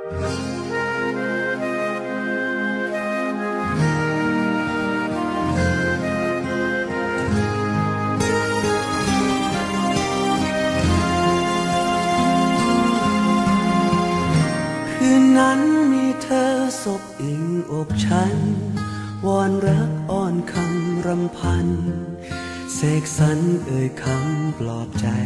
คืนนั้นมีเธอศพอิงอกฉันวอนรักอ้อนคำรำพันเสกสรรเอ่ยคำปลอบใจ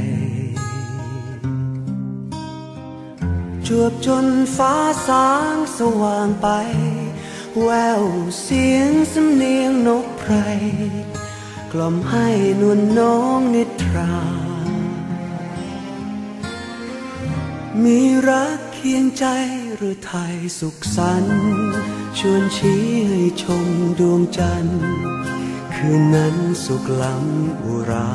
จวบจนฟ้าสางสว่างไปแววเสียงสำเนียงนกไพรกล่อมให้นวลน้องนิทรามีรักเคียงใจหรือไทยสุขสันต์ชวนชี้ให้ชมดวงจันทร์คืนนั้นสุขล้ำอุรา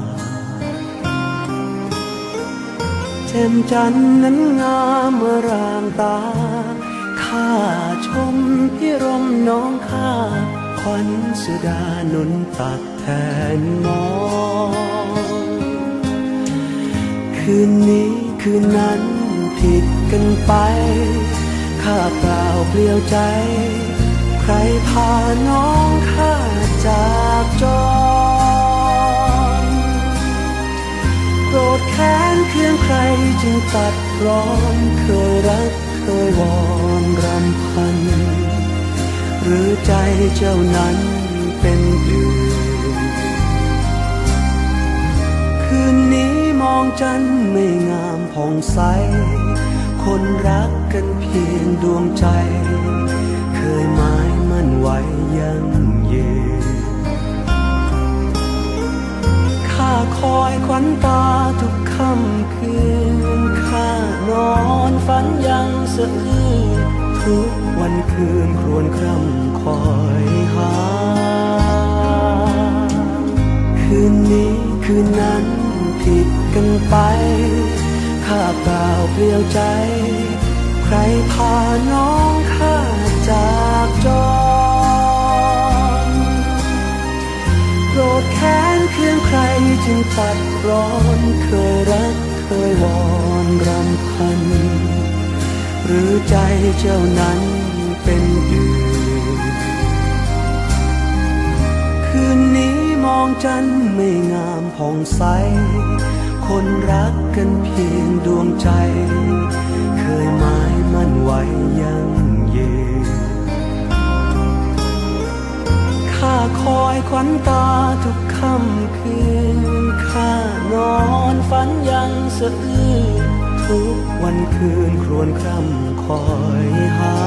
แจ่มจันทร์นั้นงามเมื่อร่างตาข้าชมพิรมน้องข้าขวัญสุดาหนุนตักแทนมองคืนนี้คืนนั้นผิดกันไปข้าเปล่าเปลี่ยวใจใครพาน้องข้าจากจรโกรธแค้นเคืองใครจึงตัดร้อนเคยรักเคยวอนรำพันหรือใจเจ้านั้นเป็นอื่นคืนนี้มองจันทร์ไม่งามผ่องใสคนรักกันเพียงดวงใจเคยหมายมั่นไว้ยังยืนข้าคอยขวัญตาทุกค่ำคืนข้านอนฝันยังสะอื้นทุกวันคืนครวญคร่ำคอยหาคืนนี้คืนนั้นผิดกันไปข้าเปล่าเปลี่ยวใจใครพาน้องข้าจากจรโกรธแค้นเคืองใครจึงตัดร้อนเคยรักเคยวอนรำพันหรือใจเจ้านั้นเป็นอื่นคืนนี้มองจันทร์ไม่งามผ่องใสคนรักกันเพียงดวงใจเคยหมายมั่นไว้ยังยืนข้าคอยขวัญตาทุกค่ำคืนข้านอนฝันยังสะอื้นทุกวันคืนครวญคร่ำคอยหา